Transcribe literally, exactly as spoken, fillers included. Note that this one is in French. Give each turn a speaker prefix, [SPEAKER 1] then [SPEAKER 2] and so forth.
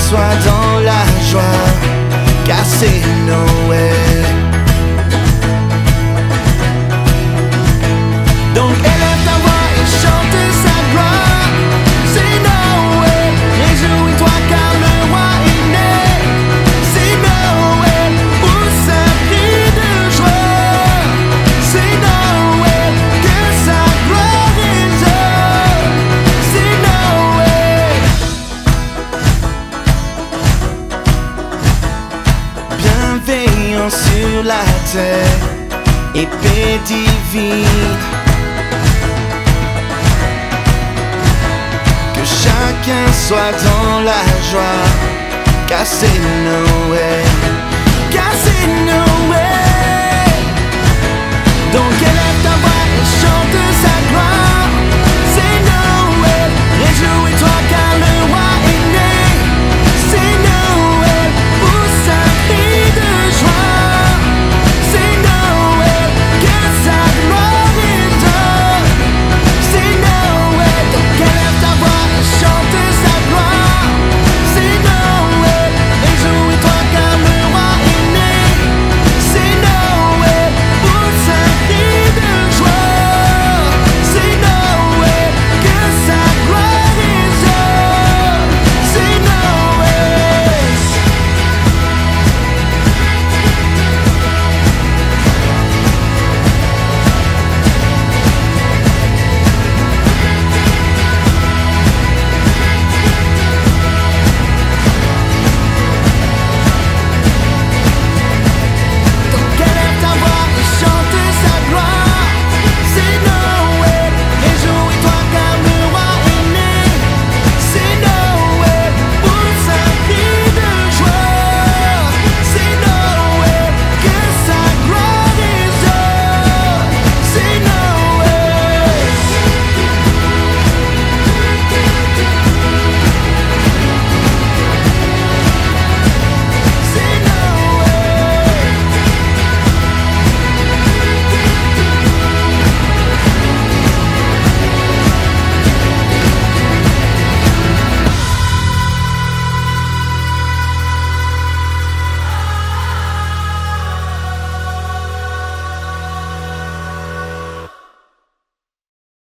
[SPEAKER 1] soit dans la joie, car c'est Noël. Donc élève ta voix et chante sa gloire, c'est Noël. Réjouis-toi car le roi est né, c'est Noël. Pousse un cri de joie, c'est Noël. Que sa gloire résonne, c'est Noël. Bienveillance sur la terre et paix divine, que chacun soit dans la joie, car c'est Noël, car c'est Noël.